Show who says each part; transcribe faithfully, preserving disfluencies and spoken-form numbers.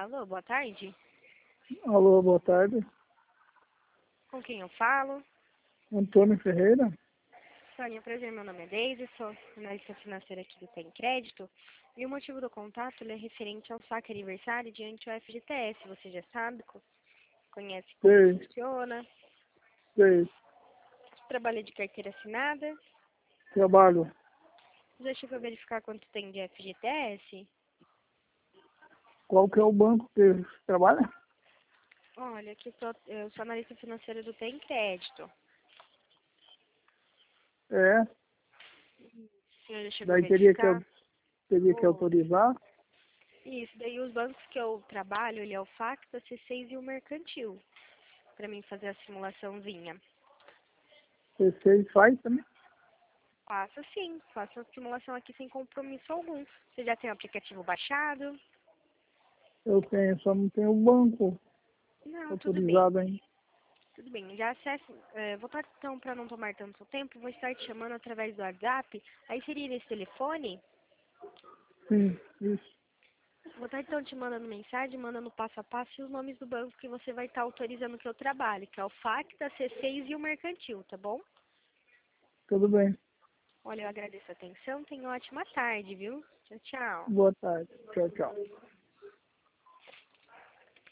Speaker 1: Alô, boa tarde.
Speaker 2: Alô, boa tarde.
Speaker 1: Com quem eu falo?
Speaker 2: Antônio Ferreira.
Speaker 1: Sônia, prazer, meu nome é Deise, sou analista financeira aqui do Tem Crédito. E o motivo do contato ele é referente ao saque aniversário diante do F G T S. Você já sabe, co- conhece como
Speaker 2: Sei,
Speaker 1: funciona.
Speaker 2: sei.
Speaker 1: Trabalha de carteira assinada.
Speaker 2: Trabalho.
Speaker 1: Já chegou a verificar quanto tem de F G T S?
Speaker 2: Qual que é o banco que você trabalha?
Speaker 1: Olha, aqui sou, eu sou analista financeira do Tem Crédito.
Speaker 2: É.
Speaker 1: O senhor já chegou a
Speaker 2: Daí teria que,
Speaker 1: verificar?
Speaker 2: teria que
Speaker 1: Oh,
Speaker 2: autorizar.
Speaker 1: isso, daí os bancos que eu trabalho, ele é o Facta, C seis e o Mercantil, para mim fazer a simulaçãozinha.
Speaker 2: Você faz também?
Speaker 1: Faço sim, faço a simulação aqui sem compromisso algum. Você já tem o aplicativo baixado?
Speaker 2: Eu tenho, só não tenho o banco
Speaker 1: Não, tudo bem,
Speaker 2: autorizado ainda.
Speaker 1: tudo bem. Já acesso, é, vou estar então, para não tomar tanto seu tempo, vou estar te chamando através do WhatsApp. Aí seria nesse telefone?
Speaker 2: Sim, isso.
Speaker 1: Vou estar então te mandando mensagem, mandando passo a passo e os nomes do banco que você vai estar autorizando que eu trabalhe, que é o Facta, C seis e o Mercantil, tá bom?
Speaker 2: Tudo bem.
Speaker 1: Olha, eu agradeço a atenção, tenha uma ótima tarde, viu? Tchau, tchau.
Speaker 2: Boa tarde. Tchau, tchau.